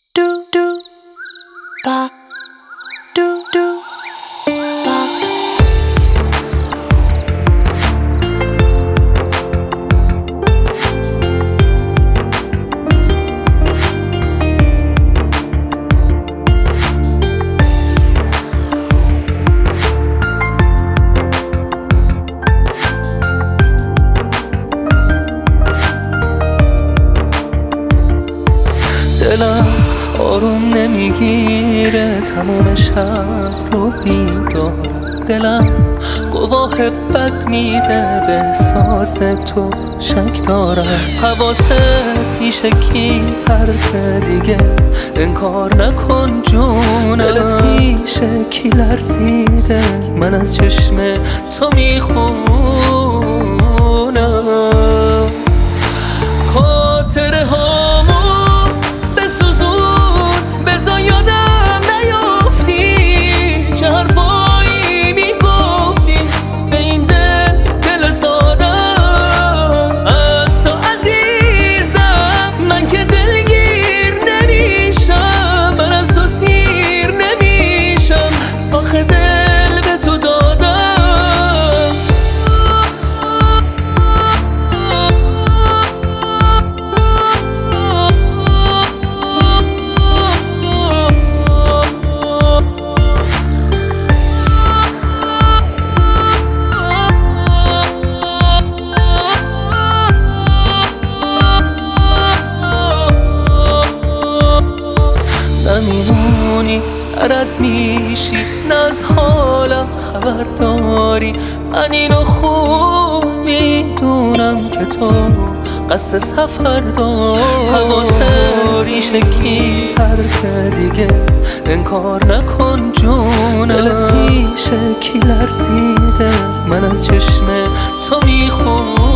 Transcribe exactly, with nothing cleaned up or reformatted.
do do ba do do ba. دلم آروم نمیگیره، تمام شب رو بیدارم. دلم گواه بد میده، به احساس تو شک دارم. حواست پیش کی پرت دیگه، انکار نکن جونم. دلت پیش کی لرزیده، من از چشم تو میخونم. خاطره هامون بزا یادم نیافتی، چه حرفایی میگفتی به این دل دل سادم. از تو عزیزم من که دلگیر نمیشم، من از تو سیر نمیشم، آخه دل به تو دادم. نمیمونی رد میشی، نه از حالم خبر داری. من اینو خوب میدونم که تو قصد سفر داری. حواست ریش کی پرت دیگه، انکار نکن جونم. دلت پیش کی لرزیده، من از چشم تو میخونم.